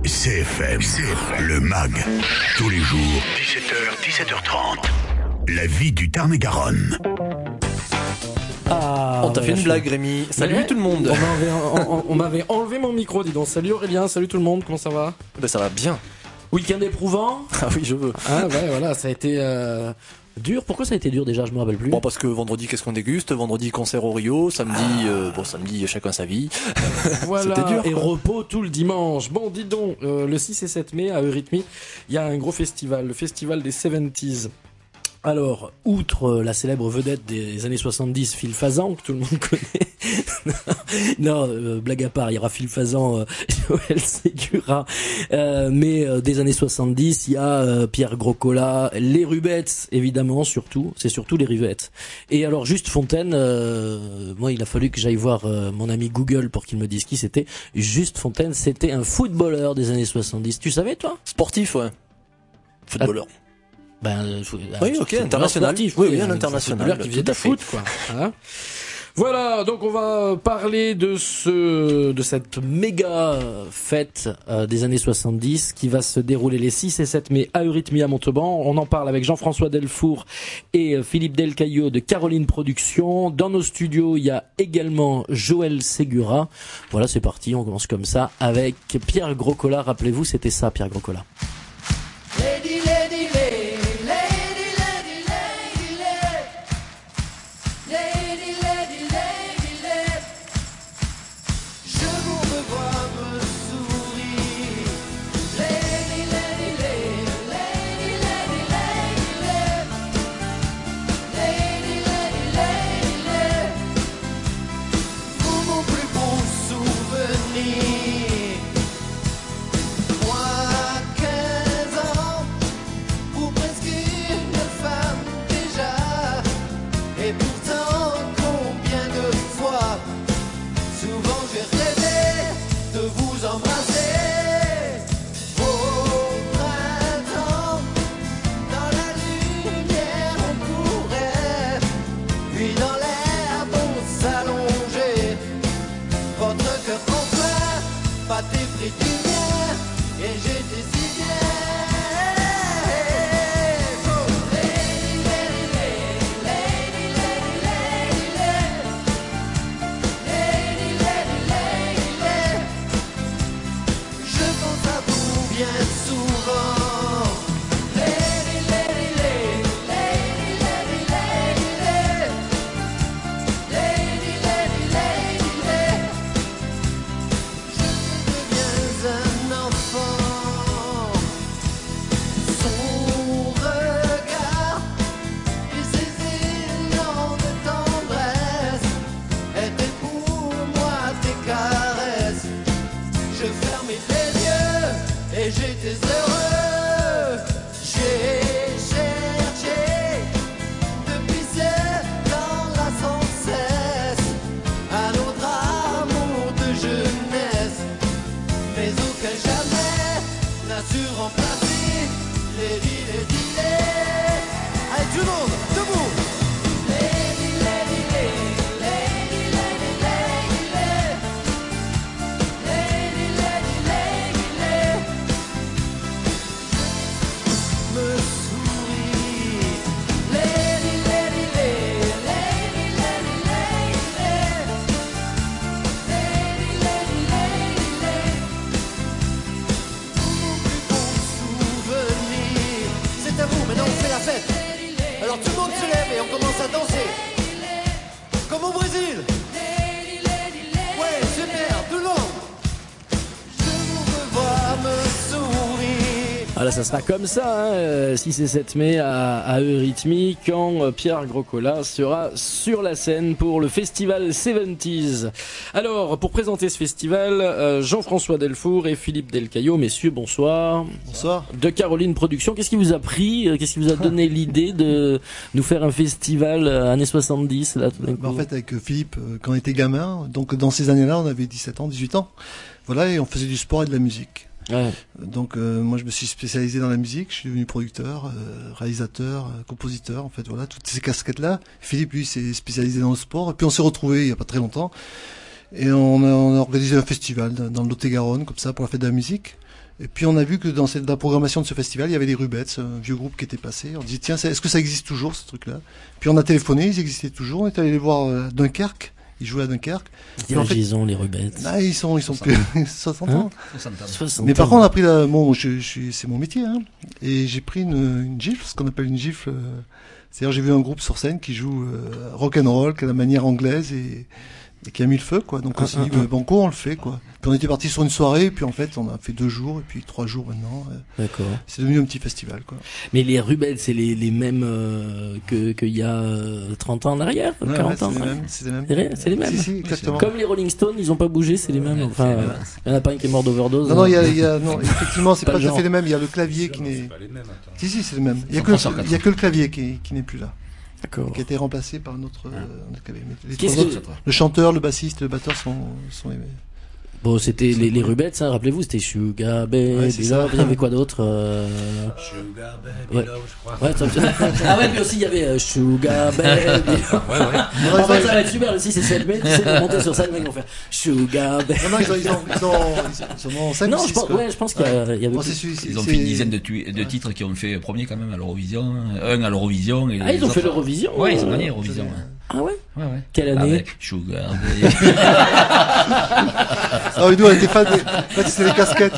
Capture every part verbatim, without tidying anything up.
C F M, C F M, le M A G, tous les jours, dix-sept heures, dix-sept heures trente. La vie du Tarn-et-Garonne. Ah, on t'a ouais, fait une je... blague, Rémi. Salut ouais. tout le monde. On m'avait, on, on, on m'avait enlevé mon micro, dis donc. Salut Aurélien, salut tout le monde, comment ça va? Ben ça va bien. Week-end éprouvant? Ah oui, je veux. Ah ouais, voilà, ça a été euh, dur. Pourquoi ça a été dur déjà? Je me rappelle plus. Bon, parce que vendredi, qu'est-ce qu'on déguste? Vendredi, concert au Rio. Samedi, ah. euh, bon, samedi, chacun sa vie. Voilà, c'était dur. Et quoi. repos tout le dimanche. Bon, dis donc, euh, le six et sept mai à Eurythmie, il y a un gros festival, le festival des soixante-dix. Alors, outre la célèbre vedette des années soixante-dix, Phil Fazan, que tout le monde connaît. non, euh, blague à part, il y aura Phil Fazan, euh, Joël Segura. Euh, mais euh, des années soixante-dix, il y a euh, Pierre Grocola, les Rubettes, évidemment, surtout. C'est surtout les Rubettes. Et alors, Juste Fontaine, euh, moi, il a fallu que j'aille voir euh, mon ami Google pour qu'il me dise qui c'était. Juste Fontaine, c'était un footballeur des années soixante-dix. Tu savais, toi? Sportif, ouais. Footballeur. Ah. Ben, euh, oui, ok, international. Sportif, oui, oui, oui, un international. Qui faisait du foot, quoi. Hein, voilà, donc on va parler de ce, de cette méga fête euh, des années soixante-dix qui va se dérouler les six et sept mai à Eurythmie à Montauban. On en parle avec Jean-François Delfour et Philippe Delcaillot de Caroline Productions. Dans nos studios, il y a également Joël Segura. Voilà, c'est parti, on commence comme ça avec Pierre Grocola. Rappelez-vous, c'était ça, Pierre Grocola. Lady, lady, lady. Voilà, ça sera comme ça, hein, six et sept mai à, à Eurythmie, quand Pierre Grocola sera sur la scène pour le festival soixante-dix. Alors, pour présenter ce festival, euh, Jean-François Delfour et Philippe Delcaillot, messieurs, bonsoir. Bonsoir. De Caroline Productions, qu'est-ce qui vous a pris, qu'est-ce qui vous a donné l'idée de nous faire un festival euh, années soixante-dix là, tout d'un coup ? Bah, en fait, avec Philippe, euh, quand on était gamin, donc dans ces années-là, on avait dix-sept ans, dix-huit ans, voilà, et on faisait du sport et de la musique. Ouais. Donc euh, moi je me suis spécialisé dans la musique, je suis devenu producteur, euh, réalisateur, euh, compositeur, en fait voilà, toutes ces casquettes-là. Philippe lui s'est spécialisé dans le sport, et puis on s'est retrouvés il y a pas très longtemps, et on a, on a organisé un festival dans le Lot-et-Garonne, comme ça, pour la fête de la musique. Et puis on a vu que dans cette, dans la programmation de ce festival, il y avait les Rubettes, un vieux groupe qui était passé. On dit tiens, ça- est-ce que ça existe toujours ce truc-là? Puis on a téléphoné, ils existaient toujours. On est allé les voir euh, à Dunkerque. Ils jouaient à Dunkerque. Quel en âge fait- ils ont, les Rubettes? Ah, ils sont, ils sont plus soixante ans. soixante Mais par ans. contre, on a pris la, bon, je, je suis, c'est mon métier, hein. Et j'ai pris une, une gifle, ce qu'on appelle une gifle. euh, C'est-à-dire, j'ai vu un groupe sur scène qui joue euh, rock and roll, qui a la manière anglaise et, et qui a mis le feu, quoi. Donc on s'est dit, bah, banco, on le fait, quoi. Puis on était parti sur une soirée, puis en fait, on a fait deux jours, et puis trois jours maintenant. euh, D'accord. C'est devenu un petit festival, quoi. Mais les Rubettes, c'est les, les mêmes euh, que qu'il y a euh, trente ans en arrière, Ouais, quarante ouais, ans. c'est les ouais. mêmes, c'est les mêmes. C'est vrai, c'est les mêmes. Si, si, exactement. Comme les Rolling Stones, ils ont pas bougé, c'est les mêmes. Enfin, euh, il y en a pas un qui est mort d'overdose. Non, non, hein. il y a, il y a, non, effectivement, c'est Pas pas, le tout à genre. fait les mêmes. Il y a le clavier qui n'est. C'est pas les mêmes, attends. Si, si, c'est les mêmes. Il y a Ils que, sont pas il y a que le clavier qui, qui n'est plus là, D'accord. qui a été remplacé par un autre, euh, un autre clavier. Mais les Qu'est-ce trois que- autres, le chanteur, le bassiste, le batteur sont, sont les mêmes. Bon, c'était les, les Rubettes, hein, rappelez-vous, c'était Sugar Baby Ouais, c'est ça. Love. Il y avait quoi d'autre euh... Sugar Baby Ouais. Love, je crois. Ouais, ça- ah ouais, puis aussi il y avait euh, Sugar Baby Love. Ouais, ouais. Non, En ils ont- fait, ça va être super le six et sept mai, tu sais, de monter sur scène, les mecs vont faire Sugar Baby. non, non, ils ont, ils ont, ils ont, ils ont cinq ou Non, six, je pense, quoi. ouais, je pense qu'il y, a- il y avait Bon, c'est plus. celui- c'est- Ils ont c'est- fait une dizaine de, tu- de titres qui ont fait premier quand même à l'Eurovision, un à l'Eurovision. Et Ah, ils les ont fait autres- l'Eurovision. Ouais, ils ont euh, gagné l'Eurovision. Ouais, Ah ouais? ouais. ouais. Quelle année? Avec Sugar Baby. Ah oui, nous, on était fans des, en fait, c'était les casquettes.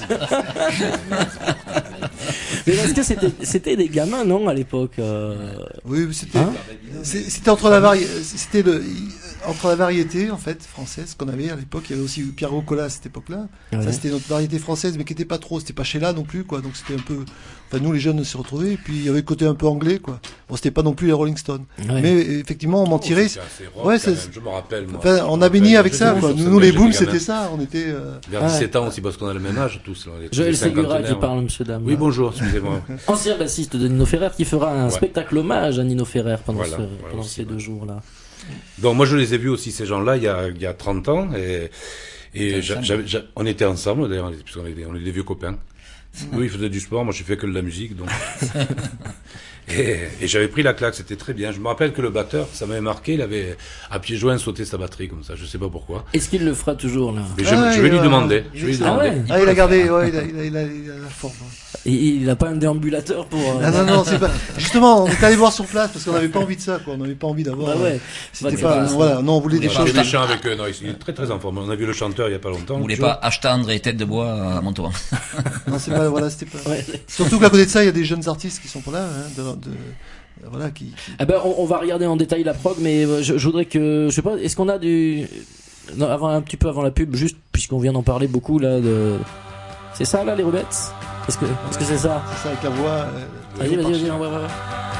Mais est-ce que c'était, c'était des gamins, non, à l'époque euh... Oui, mais c'était, Hein c'est- c'était entre la vari, c'était le, entre la variété, en fait, française qu'on avait à l'époque. Il y avait aussi Pierre Rocola à cette époque-là. Ouais. Ça, c'était notre variété française, mais qui était pas trop, c'était pas Sheila non plus, quoi. Donc c'était un peu, enfin, nous, les jeunes, on s'est retrouvés. Et puis, il y avait le côté un peu anglais, quoi. Bon, c'était pas non plus les Rolling Stones. Ouais. Mais, effectivement, on m'en tirait. C'est assez rock, Ouais, quand c'est- même, je me rappelle, moi. Enfin, Je on me a baigné rappelle, avec je ça, sais quoi. plus, Nous, sur nous, les scène, booms, j'étais c'était gamin. ça. On était, euh, Vers Ah. dix-sept ans aussi, parce qu'on a le même âge, tous. là, on est tous Joël des Segura qui cinquantenaires, parle, ouais. monsieur dame. Oui, bonjour, excusez-moi. Ancien bassiste de Nino Ferrer qui fera un Ouais. spectacle hommage à Nino Ferrer pendant, Voilà, ce- voilà pendant aussi, ces ouais. deux jours-là. Donc moi je les ai vus aussi ces gens-là il y a il y a trente ans et et j'a- ensemble. j'avais- j'a- on était ensemble d'ailleurs puisqu'on est des, on est des vieux copains. Lui il faisait du sport, moi j'ai fait que de la musique donc. Et, et j'avais pris la claque, c'était très bien. Je me rappelle que le batteur, ça m'avait marqué, il avait à pieds joints sauté sa batterie comme ça, je sais pas pourquoi. Est-ce qu'il le fera toujours, là? Mais je, Ah, je vais il lui va- demander. il Je vais lui est- Ah demander. ouais. ah, il a gardé, ouais, il a, il a, il a, il a la forme. Et il a pas un déambulateur pour... euh, Ah non, non, c'est pas, justement, on est allé voir sur place parce qu'on n'avait pas envie de ça, quoi. On n'avait pas envie d'avoir. Bah ouais. C'était Bah, pas, c'est voilà, non, on voulait On des a choses. fait des chants avec eux, non, il est très très en forme. On a vu le chanteur il y a pas longtemps. Vous voulez Joe. pas Ashtandre et Tête de Bois à Montauban. Non, c'est pas, voilà, c'était pas. Ouais. Surtout qu'à côté de ça, il y a des jeunes artistes qui sont pas là, hein, de, de, voilà, qui, qui- Eh ben, on, on va regarder en détail la prog, mais euh, je, je voudrais que... Je sais pas, est-ce qu'on a du... Non, avant, un petit peu avant la pub, juste, puisqu'on vient d'en parler beaucoup, là, de... C'est ça, là, les Rubettes? Est-ce que est-ce que c'est ça? c'est ça avec la voix. euh, Vas-y, vas-y, vas-y, on va voir.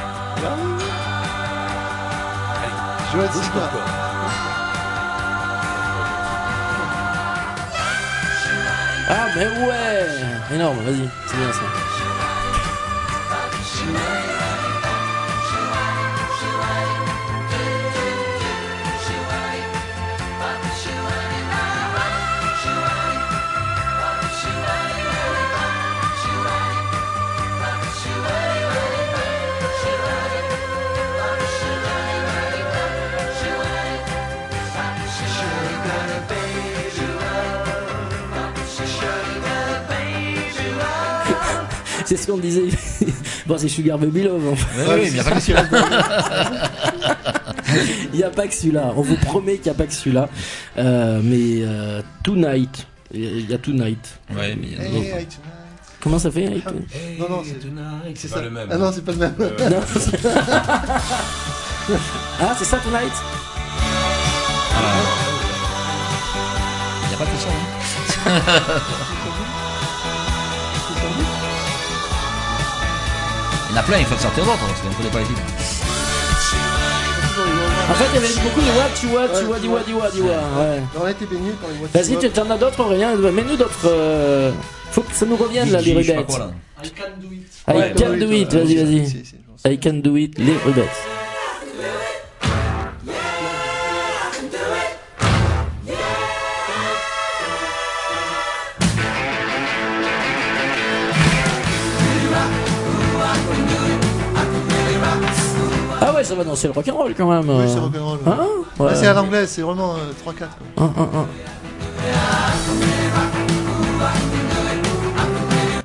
Joël Segura. Ah, mais ouais! Énorme, vas-y, c'est bien ça. C'est ce qu'on disait. Bon, c'est Sugar Baby Love. En fait. Oui, oui, mais pas que Il n'y a pas que celui-là. On vous promet qu'il n'y a pas que celui-là. Euh, mais euh, Tonight. Il y a Tonight. Ouais, mais il y a Hey, d'autres. hey, tonight. Comment ça fait hein, Non, non, c'est, c'est pas ça. le même. Ah non, c'est pas le même. Euh, Non, c'est- Ah, c'est ça Tonight? Il n'y a pas que ça. Hein. Il y en a plein, il faut que sortir d'autres, parce qu'on ne connaît pas les titres. En fait, il y avait beaucoup de what, tu vois, tu vois, dis what, dis what, dis what. Ouais. On a été baigné par les voitures. Vas-y, tu t'en as d'autres, rien. Mets-nous d'autres. euh, Faut que ça nous revienne là, les Je sais pas Rubettes. quoi, là. I can do it. I Ouais, can ouais, do ouais, it, ouais, vas-y, ouais, vas-y. si, si, j'en sais. I can do it, les Rubettes. Ah ouais, ça va danser le rock'n'roll quand même. Oui, euh. c'est rock'n'roll. Hein Ouais. Ouais. Là, c'est à l'anglaise, c'est vraiment euh, trois quatre. quoi. Un, un, un.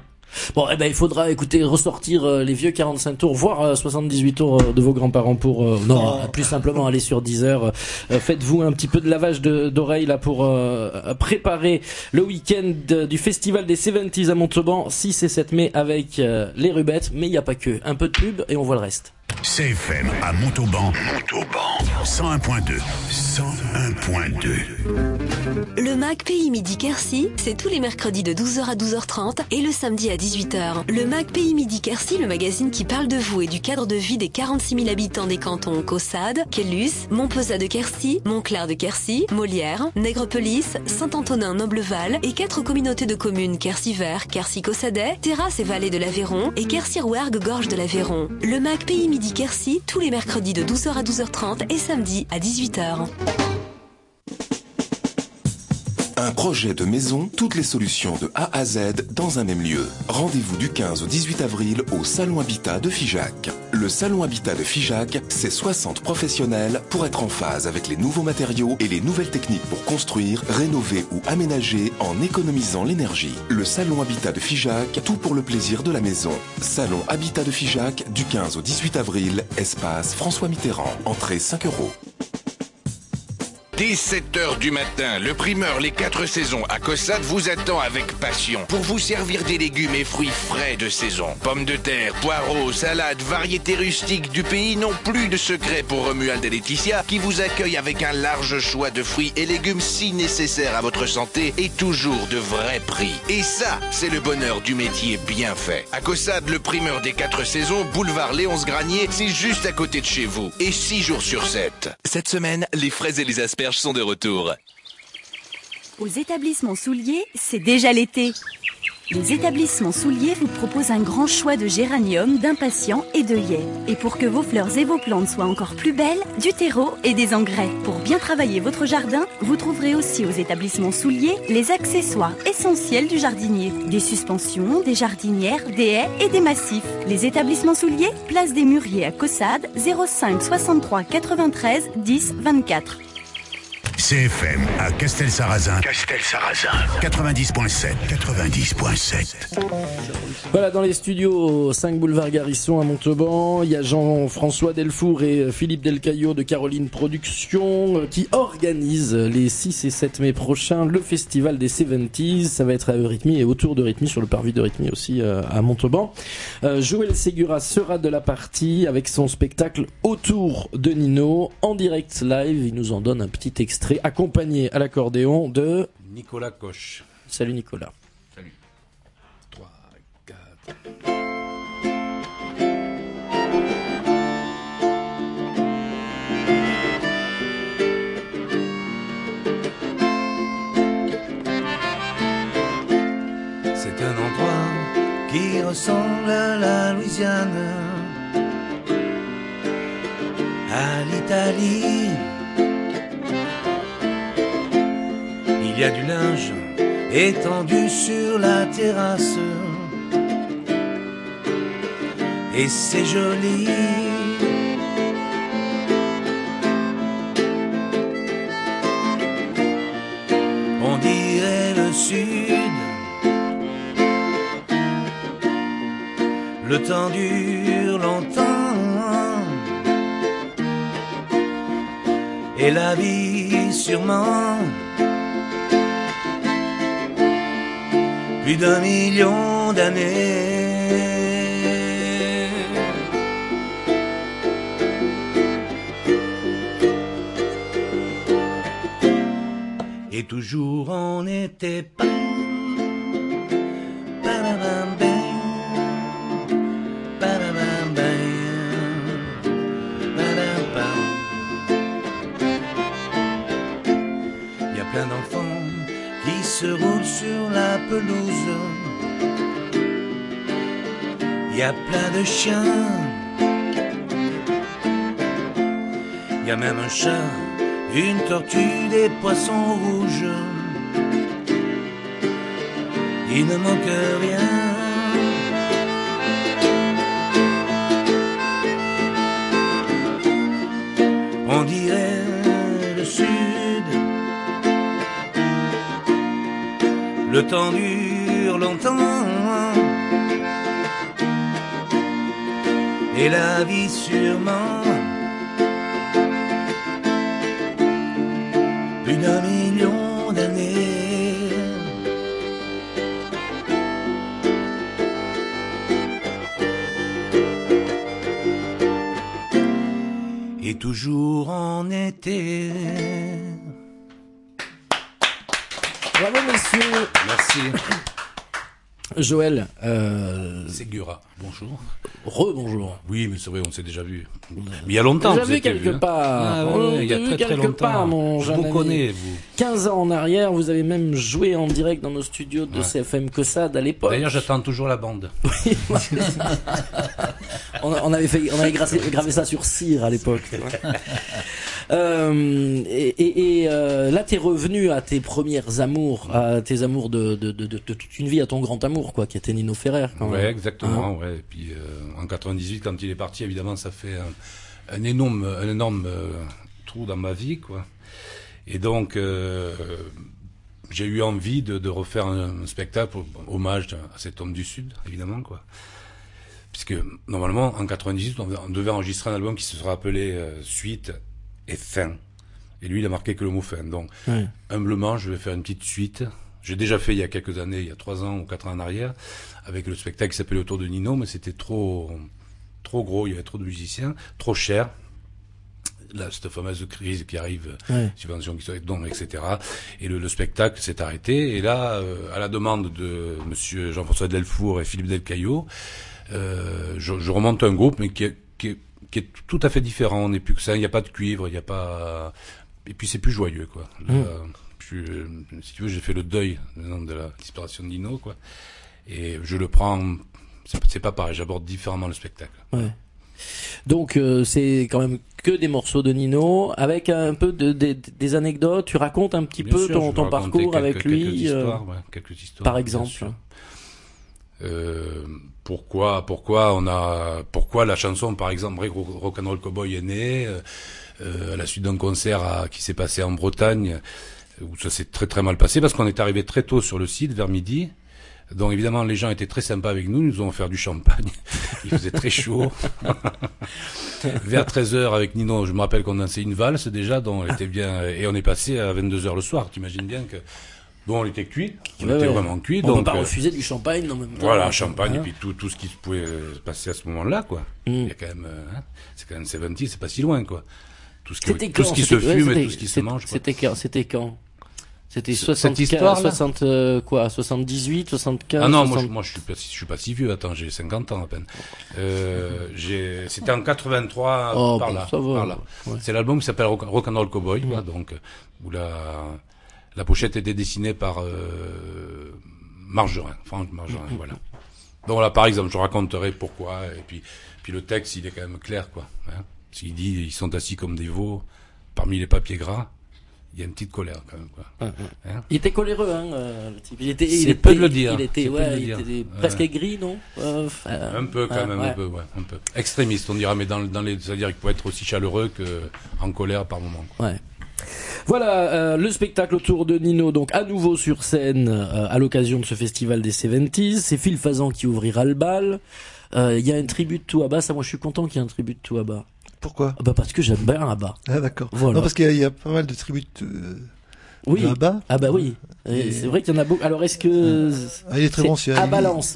Bon, eh ben, il faudra écouter, ressortir euh, les vieux quarante-cinq tours, voire euh, soixante-dix-huit tours euh, de vos grands-parents pour, euh, non, oh. plus simplement aller sur Deezer. Euh, faites-vous un petit peu de lavage de, d'oreilles là pour euh, préparer le week-end de, du festival des soixante-dix à Montauban, six et sept mai avec euh, les Rubettes, mais il n'y a pas que. Un peu de pub et on voit le reste. C F M à Montauban, Montauban, cent un point deux, cent un point deux. Le M A C Pays Midi Quercy, c'est tous les mercredis de douze heures à douze heures trente et le samedi à dix-huit heures. Le M A C Pays Midi Quercy, le magazine qui parle de vous et du cadre de vie des quarante-six mille habitants des cantons Caussade, Quellus, Montpezat de Quercy, Montclar de Quercy, Molière, Nègrepelisse, Saint-Antonin-Nobleval et quatre communautés de communes Quercy-Vert, Quercy-Caussadet, Terrasse et Vallée de l'Aveyron et Quercy-Rouergue, Gorge de l'Aveyron. Le M A C Pays Midi Quercy, tous les mercredis de douze heures à douze heures trente et samedi à dix-huit heures. Un projet de maison, toutes les solutions de A à Z dans un même lieu. Rendez-vous du quinze au dix-huit avril au Salon Habitat de Figeac. Le Salon Habitat de Figeac, c'est soixante professionnels pour être en phase avec les nouveaux matériaux et les nouvelles techniques pour construire, rénover ou aménager en économisant l'énergie. Le Salon Habitat de Figeac, tout pour le plaisir de la maison. Salon Habitat de Figeac du quinze au dix-huit avril, espace François Mitterrand. Entrée cinq euros. Dès sept heures du matin, le primeur Les quatre saisons à Caussade vous attend avec passion pour vous servir des légumes et fruits frais de saison. Pommes de terre, poireaux, salades, variétés rustiques du pays n'ont plus de secret pour Romuald et Laetitia qui vous accueillent avec un large choix de fruits et légumes si nécessaires à votre santé et toujours de vrais prix. Et ça, c'est le bonheur du métier bien fait. À Caussade, le primeur des quatre saisons, boulevard Léonce Granier, c'est juste à côté de chez vous. Et six jours sur sept. Cette semaine, les fraises et les asperges sont de retour. Aux établissements Souliers, c'est déjà l'été. Les établissements Souliers vous proposent un grand choix de géraniums, d'impatiens et d'œillets. Et pour que vos fleurs et vos plantes soient encore plus belles, du terreau et des engrais. Pour bien travailler votre jardin, vous trouverez aussi aux établissements Souliers les accessoires essentiels du jardinier. Des suspensions, des jardinières, des haies et des massifs. Les établissements Souliers, place des Mûriers à Caussade, zéro cinq soixante-trois quatre-vingt-treize dix vingt-quatre. C F M à Castel-Sarrazin. Castel-Sarrazin. quatre-vingt-dix point sept. quatre-vingt-dix point sept. Voilà, dans les studios cinq boulevard Garisson à Montauban, il y a Jean-François Delfour et Philippe Delcaillot de Caroline Productions qui organisent les six et sept mai prochains le festival des soixante-dix. Ça va être à Eurythmie et autour d'Eurythmie, sur le parvis d'Eurythmie aussi euh, à Montauban. Euh, Joël Segura sera de la partie avec son spectacle Autour de Nino en direct live. Il nous en donne un petit extrait accompagné à l'accordéon de Nicolas Coche. Salut Nicolas. Salut. trois, quatre. C'est un endroit qui ressemble à la Louisiane, à l'Italie. Il y a du linge étendu sur la terrasse et c'est joli. On dirait le sud. Le temps dure longtemps et la vie sûrement. Plus d'un million d'années. Et toujours on n'était pas. Il y a plein d'enfants qui se roulent sur la pelouse. Il y a plein de chiens. Il y a même un chat, une tortue, des poissons rouges. Il ne manque rien. On dirait le sud. Le temps dure longtemps et la vie sûrement plus d'un million d'années. Et toujours en été. Bravo messieurs. Merci. Joël, euh... Ségura, bonjour. Re-bonjour. Oui, mais c'est vrai, on s'est déjà vu. Mais il y a longtemps. Déjà vu quelque vu, part. Ah, ouais, on ouais, il y a très très longtemps. Part, mon Je jeune vous ami. connais, vous. quinze ans en arrière, vous avez même joué en direct dans nos studios de Ouais. C F M Cossade à l'époque. D'ailleurs, j'attends toujours la bande. Oui, on, on avait fait, on avait gravé, gravé ça sur cire à l'époque. euh, et et, et euh, là, t'es revenu à tes premières amours, à tes amours de, de, de, de, de toute une vie, à ton grand amour, quoi, qui était Nino Ferrer. Quand Ouais, même. exactement. Hein Ouais. Et puis euh, en quatre-vingt-dix-huit, quand il est parti, évidemment, ça fait un, un énorme, un énorme euh, trou dans ma vie, quoi. Et donc, euh, j'ai eu envie de, de refaire un, un spectacle, hommage à cet homme du Sud, évidemment, quoi. Puisque normalement, en quatre-vingt-dix-huit, on, on devait enregistrer un album qui se serait appelé euh, Suite et Fin. Et lui, il a marqué que le mot fin. Donc, ouais. humblement, je vais faire une petite suite. J'ai déjà fait il y a quelques années, il y a trois ans ou quatre ans en arrière, avec le spectacle qui s'appelait Autour de Nino, mais c'était trop, trop gros, il y avait trop de musiciens, trop cher. Là, cette fameuse crise qui arrive, ouais. subvention qui soit donc, et cetera. Et le, le spectacle s'est arrêté. Et là, euh, à la demande de Monsieur Jean-François Delfour et Philippe Delcaillot, euh, je, je remonte un groupe, mais qui est, qui est, qui est tout à fait différent. On n'est plus que ça. Il n'y a pas de cuivre, il n'y a pas. Et puis c'est plus joyeux, quoi. Là, mmh. je, si tu veux, j'ai fait le deuil de la disparition de Nino, quoi. Et je le prends. C'est, c'est pas pareil. J'aborde différemment le spectacle. Ouais. Donc euh, c'est quand même que des morceaux de Nino avec un peu de, de, des anecdotes. Tu racontes un petit Bien peu sûr, ton, ton parcours quelques, avec lui, quelques histoires, euh, ouais, quelques histoires, par exemple. Euh, pourquoi, pourquoi on a, pourquoi la chanson, par exemple, Rock'n'Roll Cowboy est née euh, à la suite d'un concert à, qui s'est passé en Bretagne où ça s'est très très mal passé parce qu'on est arrivé très tôt sur le site vers midi. Donc évidemment les gens étaient très sympas avec nous, ils nous ont offert du champagne, il faisait très chaud. Vers treize heures avec Nino, je me rappelle qu'on dansait une valse déjà, donc on était bien, et on est passé à vingt-deux heures le soir, tu imagines bien que, bon on était cuit, on ouais, était ouais. vraiment cuit. On donc, peut pas euh, refuser du champagne en même temps. Voilà, champagne, hein. et puis tout, tout ce qui pouvait se passer à ce moment-là, quoi. Mm. Il y a quand même, euh, hein, c'est quand même soixante-dix, c'est pas si loin, quoi. Tout ce qui, C'était tout quand ce qui se C'était- fume ouais, et tout ce qui se c'était- mange. quoi. C'était quand C'était quand C'était Cette soixante, histoire-là soixante euh, quoi, soixante-dix-huit, soixante-quinze. Ah non, moi, soixante... je, moi je suis pas, je suis pas si vieux. Attends, j'ai cinquante ans à peine. Euh, j'ai, c'était en quatre-vingt-trois Oh, par bon, là, ça va, par là. ouais. C'est l'album qui s'appelle Rock, Rock'n'Roll Cowboy, Ouais. quoi, donc où la la pochette était dessinée par euh, Margerin, Franck Margerin, Mm-hmm. voilà. Donc là, par exemple, je raconterai pourquoi, et puis puis le texte, il est quand même clair, quoi. Hein. S'il dit, ils sont assis comme des veaux parmi les papiers gras. Il y a une petite colère quand même, quoi. Ouais, ouais. Hein Il était coléreux, hein, euh, le type. Il était, C'est il était, peu de le dire. Il était, C'est peu ouais, de le il dire. était Ouais. presque aigri, non euh, euh, Un peu quand euh, même, ouais. un peu, ouais, un peu. Extrémiste, on dira, mais dans, dans les, c'est-à-dire qu'il peut être aussi chaleureux que en colère par moment. Quoi. Ouais. Voilà euh, le spectacle autour de Nino, donc à nouveau sur scène euh, à l'occasion de ce festival des soixante-dix. C'est Phil Fazan qui ouvrira le bal. Il euh, y a un tribut de tout Abba. Ça, moi, je suis content qu'il y ait un tribut de tout Abba. Pourquoi Ah bah parce que j'aime bien Abba. Ah d'accord. Voilà. Non, parce qu'il y, a- il y a pas mal de tribus de, Oui. de Abba. Ah bah oui. Et- C'est vrai qu'il y en a beaucoup. Alors est-ce que Ah, il est très bon celui-là. à Il- Balance.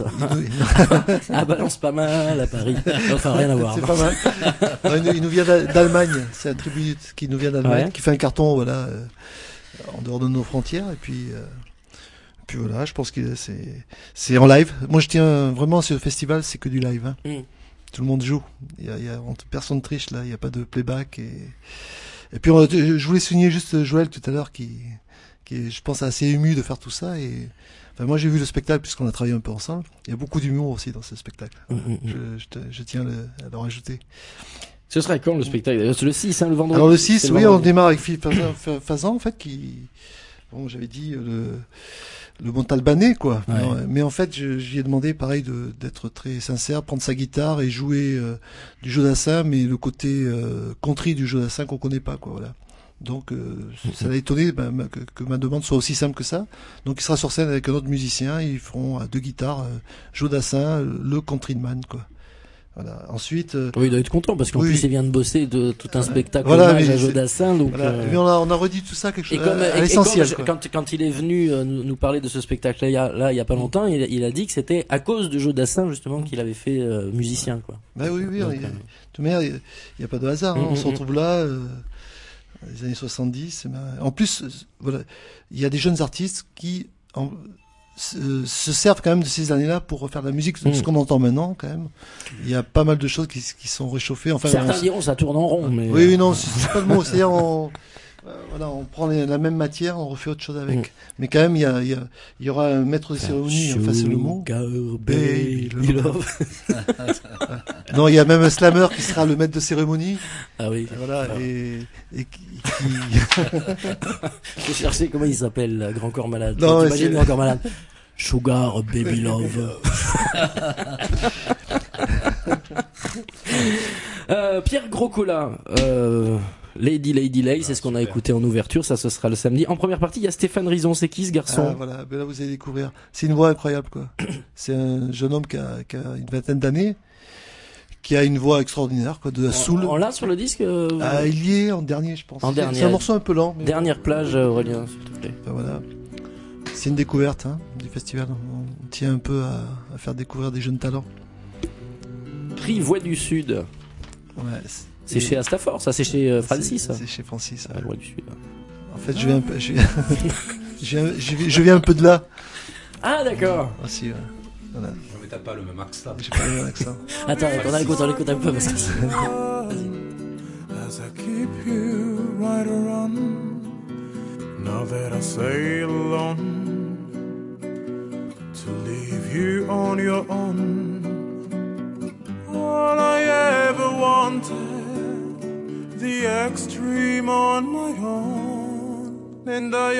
il- À Balance pas mal à Paris. Enfin rien à voir. C'est pas mal. Non, il, nous- il nous vient d'A- d'Allemagne. C'est un tribut qui nous vient d'Allemagne, Ouais. qui fait un carton, voilà, euh, en dehors de nos frontières. Et puis, euh, puis voilà, je pense que c'est, c'est en live. Moi, je tiens vraiment à ce festival, c'est que du live. Hein. Mm. Tout le monde joue. Il y a, il y a personne triche là. Il n'y a pas de playback. Et, et puis, on- je voulais souligner juste Joël tout à l'heure qui, qui est, je pense, assez ému de faire tout ça. Et enfin, moi, j'ai vu le spectacle puisqu'on a travaillé un peu ensemble. Il y a beaucoup d'humour aussi dans ce spectacle. Mm, mm, Je, je, te- je tiens à le, à le rajouter. Ce sera quand le spectacle? C'est le six, hein, le vendredi. Alors le C'est six, le oui, on vendredi. démarre avec Philippe Fazan, Fa- Fazan, en fait, qui, bon, j'avais dit euh, le, le Montalbanais, quoi. Ouais. Non, mais en fait, je, je lui ai demandé, pareil, de, d'être très sincère, prendre sa guitare et jouer euh, du Jodassin, mais le côté euh, country du Jodassin qu'on connaît pas, quoi, voilà. Donc, euh, ça l'a étonné bah, ma- que, que ma demande soit aussi simple que ça. Donc, il sera sur scène avec un autre musicien, ils feront à deux guitares, euh, Jodassin, le countryman, quoi. Voilà. Ensuite, euh, oui, il doit être content parce qu'en oui. plus il vient de bosser de tout un spectacle voilà, hommage mais à c'est- Jodassin, donc voilà. euh, Mais on a, on a redit tout ça quelque chose et comme, à, à et- et l'essentiel. comme quoi. quand, quand il est venu euh, nous, nous parler de ce spectacle là il y a, là, il y a pas longtemps, il, il a dit que c'était à cause de Jodassin justement qu'il avait fait euh, musicien, quoi. Bah oui, oui, Donc, il y a- euh, de toute manière, il n'y a pas de hasard. Hein. Mm, On mm, se retrouve là, euh, dans les années soixante-dix. eh ben, En plus, euh, voilà, il y a des jeunes artistes qui en, se, se servent quand même de ces années-là pour refaire de la musique, Mm. ce qu'on entend maintenant quand même. Il y a pas mal de choses qui, qui sont réchauffées. Enfin, certains on- diront ça tourne en rond, mais Oui, oui, non, c'est c'est pas le mot. C'est-à-dire, on, euh, voilà, on prend les- la même matière, on refait autre chose avec. Mm. Mais quand même, il y, a, il y, a, il y aura un maître de cérémonie, enfin, c'est le mot. Sugar Baby Baby Love. Non, il y a même un slammer qui sera le maître de cérémonie. Ah oui. Voilà, Ah. et, et qui... qui- J'ai cherché comment il s'appelle, là, Grand Corps Malade. Non, mais T'imagines c'est- Grand Corps Malade. Sugar Baby Love. euh, Pierre Groscola, euh, Lady Lady Lay, c'est ce qu'on a écouté en ouverture, ça ce sera le samedi. En première partie, il y a Stéphane Rizon, c'est qui ce garçon? Ah, voilà, ben là vous allez découvrir. C'est une voix incroyable, quoi. C'est un jeune homme qui a, qui a une vingtaine d'années, qui a une voix extraordinaire, quoi, de la soul. On, on l'a sur le disque euh, Ah, il y est en dernier, je pense. En dernier. C'est un morceau un peu lent. Mais Dernière plage, Aurélien, s'il te plaît. ben voilà. C'est une découverte hein, du festival. On tient un peu à, à faire découvrir des jeunes talents. Prix Voix du Sud. Ouais, C'est chez Astafor, ça, c'est chez euh, Francis. C'est ça. c'est chez Francis. Ah, Voix du Sud. En fait, je viens un peu, je viens, je viens, je viens- je viens un peu de là. Ah, d'accord. Aussi, ouais. Voilà. Non, mais t'as pas le même accent. J'ai pas le même accent. Attends, on a l'écoute, on l'écoute un peu parce que As I keep you right around, now that I sail alone, to leave you on your own. All I ever wanted, the extreme on my own, and I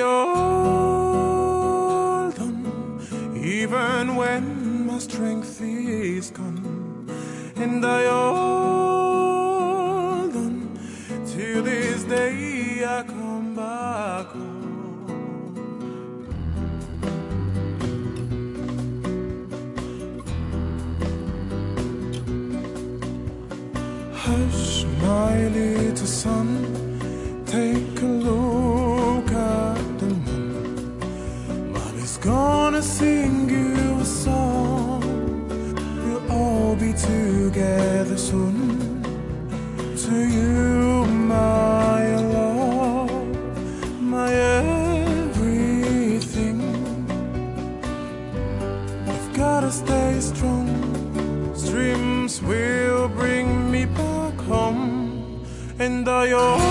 all done, even when my strength is gone, and I all done, till this day I come back home. Hush, my little son, take a look at the moon. Mommy's gonna sing you a song. We'll all be together soon. To you, my love, my everything. I've gotta stay strong. Streams will bring me back home, and I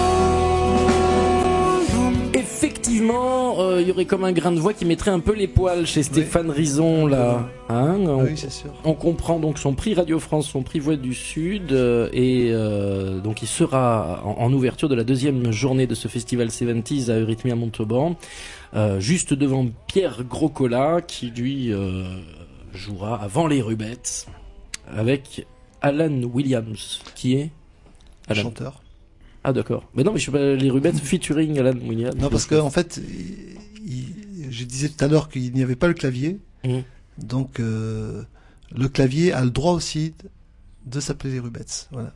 effectivement, euh, il y aurait comme un grain de voix qui mettrait un peu les poils chez Stéphane Rizon là. Hein, on, Oui, c'est sûr. on comprend donc son prix Radio France, son prix Voix du Sud, euh, et euh, donc il sera en, en ouverture de la deuxième journée de ce festival soixante-dix à Eurythmie à Montauban, euh, juste devant Pierre Groscola qui lui euh, jouera avant les Rubettes avec Alan Williams, qui est Alan. Chanteur. Ah d'accord. Mais non, mais je sais pas, les Rubettes featuring Alan Williams. Non, parce qu'en en fait, il, il, je disais tout à l'heure qu'il n'y avait pas le clavier. Mmh. Donc, euh, le clavier a le droit aussi de s'appeler les Rubettes. Voilà.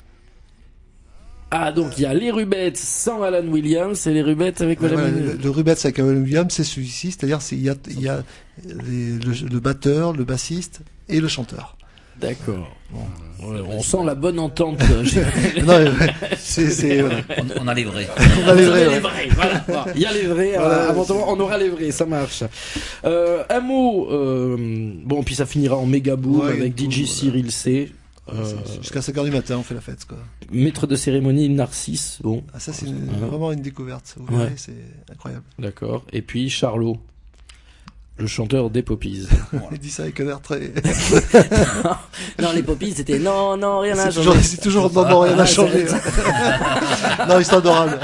Ah, donc il y a les Rubettes sans Alan Williams et les Rubettes avec Alan Voilà, Williams. le, le Rubettes avec Alan Williams, c'est celui-ci. C'est-à-dire, c'est- il y a, il y a les- le, le batteur, le bassiste et le chanteur. D'accord. Bon. Ouais, on sent la bonne entente. Non, mais ouais, c'est, c'est, voilà. On, on a les vrais. On a les vrais, Il y a ouais. les vrais, voilà. Bon, il y a les vrais. Voilà. euh, à Montauban, on aura les vrais, ça marche. Euh, un mot. Euh, bon, puis ça finira en méga boom Ouais, avec tout, D J Cyril C. Ouais, Euh, c'est- Jusqu'à cinq heures du matin, on fait la fête, quoi. maître de cérémonie Narcisse. Bon. Ah, ça, c'est une- Ouais. vraiment une découverte. Vous Ouais. verrez, c'est incroyable. D'accord. Et puis Charlot, le chanteur des Poppies. Il dit ça avec un air très. Non, les Poppies, c'était non, non, rien à C'est toujours, c'est toujours non, non, rien Ah, à changer. c'est- Non, ils sont adorables.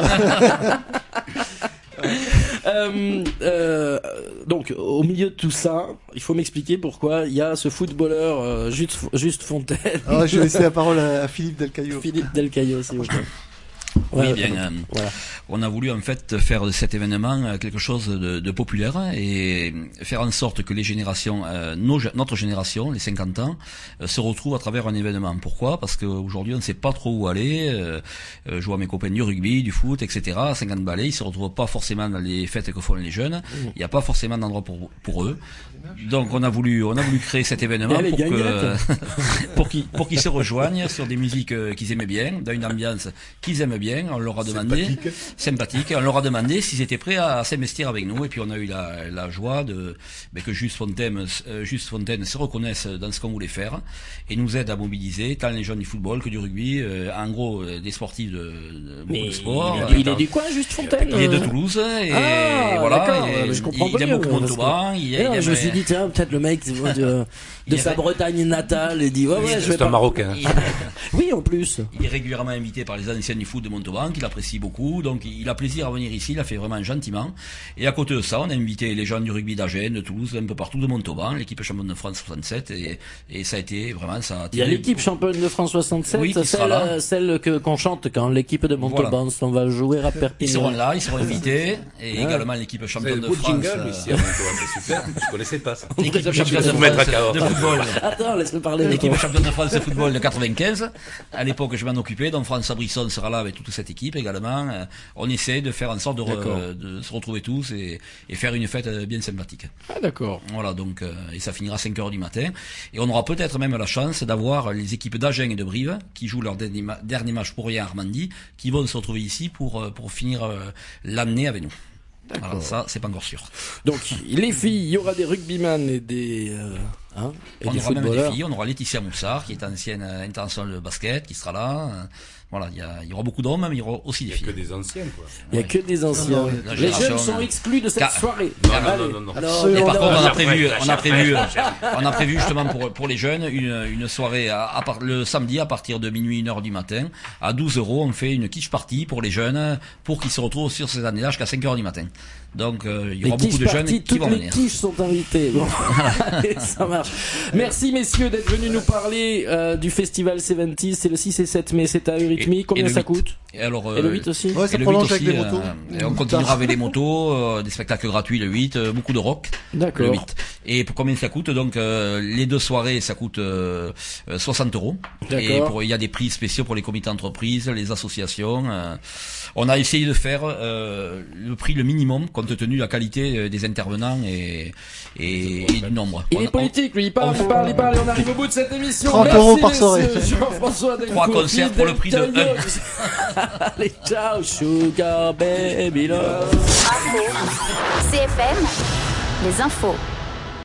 Euh, euh, donc, au milieu de tout ça, il faut m'expliquer pourquoi il y a ce footballeur euh, Juste, Juste Fontaine. Alors, je vais laisser la parole à, à Philippe Delcaillot. Philippe Delcaillot, s'il vous plaît. Oui, Ouais, bien. euh, euh, voilà. On a voulu en fait faire de cet événement euh, quelque chose de, de populaire et faire en sorte que les générations, euh, nos, notre génération, les cinquante ans, euh, se retrouvent à travers un événement. Pourquoi ? Parce qu'aujourd'hui on ne sait pas trop où aller. Euh, euh, je vois mes copains du rugby, du foot, et cetera. À cinquante balais, ils se retrouvent pas forcément dans les fêtes que font les jeunes. Il n'y a pas forcément d'endroit pour pour eux. Donc on a voulu on a voulu créer cet événement Allez, pour gagne, que pour qu'ils pour qu'ils se rejoignent sur des musiques euh, qu'ils aimaient bien, dans une ambiance qu'ils aiment bien. On leur a demandé Sympathique. sympathique. On leur a demandé s'ils étaient prêts à, à s'investir avec nous, et puis on a eu la, la joie de ben, que Juste Fontaine, euh, Juste Fontaine se reconnaisse dans ce qu'on voulait faire et nous aide à mobiliser tant les jeunes du football que du rugby, euh, en gros euh, des sportifs de, de beaucoup Mais de sports. il, est- il est du coin, Juste Fontaine. Il est de euh Toulouse et Ah, voilà. d'accord, et mais je comprends il, pas il aime mieux, beaucoup parce que- Montauban. Il, Mais non, il je me aime- suis dit, tiens, peut-être le mec de, de, Il de sa est- Bretagne natale et dit, ouais, ouais, je vais C'est un pas... Marocain. il- Oui, en plus. Il est régulièrement invité par les anciens du foot de Montauban, qu'il apprécie beaucoup, donc il a plaisir à venir ici, il a fait vraiment gentiment. Et à côté de ça, on a invité les gens du rugby d'Agen, de Toulouse, un peu partout, de Montauban, l'équipe championne de France soixante-sept, et, et ça a été vraiment, ça a Il y a attiré- l'équipe championne de France soixante-sept, Oui, qui sera celle, là. euh, celle que qu'on chante quand l'équipe de Montauban on va jouer à Perpignan. Ils seront là, ils seront invités, et Ouais. également l'équipe Vous avez championne le de beau France. jingle euh, ici à Montauban, c'est super. Je connaissais pas ça. L'équipe Je championne vais de vous mettre à France carotte. de football. Attends, laisse-moi parler. L'équipe Nico. championne de France de football de quatre-vingt-quinze. À l'époque, je m'en occupais. Donc, François Brisson sera là avec toute cette équipe également. Euh, On essaie de faire en sorte de, D'accord. re- de se retrouver tous et, et faire une fête euh, bien sympathique. Ah, d'accord. Voilà, donc, euh, et ça finira à cinq heures du matin. Et on aura peut-être même la chance d'avoir les équipes d'Agen et de Brive, qui jouent leur dernier, ma- dernier match pour rien à Armandie, qui vont se retrouver ici pour, euh, pour finir euh, l'année avec nous. Alors ça, c'est pas encore sûr. Donc, les filles, il y aura des rugbyman et des, euh, hein, et On des aura même des footballeurs. filles, on aura Laetitia Moussard, qui est ancienne euh, internationale de basket, qui sera là. Euh, Voilà, il y, a- il y aura beaucoup d'hommes, mais il y aura aussi des Il y a filles. que des anciens, quoi. Il y a que des anciens. La Les génération, jeunes sont euh, exclus de cette Car- soirée. Non, non, Allez. non, non, non. Alors, Et par on contre, on a a- prévu, la on a chair prévu, fraîche, la chair. on a prévu justement pour pour les jeunes une une soirée à, à part, le samedi à partir de minuit une heure du matin à douze euros. On fait une kitsch party pour les jeunes pour qu'ils se retrouvent sur ces années-là jusqu'à cinq heures du matin. Donc euh, il y Les aura beaucoup quiches de jeunes parties, qui toutes vont les venir. quiches sont invitées. Bon. Allez, ça marche. Merci messieurs d'être venus nous parler euh, du festival soixante-dix. C'est le six et sept mai, c'est à Eurythmie. Et- Combien et le ça huit. coûte? Et alors, Et le euh, huit aussi? Ouais, ça et le prolonge huit avec les aussi, motos. euh, et on continuera avec les motos, euh, des spectacles gratuits le huit, euh, beaucoup de rock. D'accord. Le huit. Et pour combien ça coûte? Donc euh, les deux soirées, ça coûte euh, euh, soixante euros. D'accord. Et pour il y a des prix spéciaux pour les comités d'entreprise, les associations. euh. On a essayé de faire euh, le prix le minimum compte tenu de la qualité euh, des intervenants et, et, et du nombre. Il On- est politique, lui, il parle, il parle, il parle, et on arrive au bout de cette émission. trente Merci, euros par messieurs. soirée. Jean-François Delcourt, Trois concerts pour le prix de Fidel un. Taillot. Allez, ciao, Sugar Baby Love. C F M, les infos.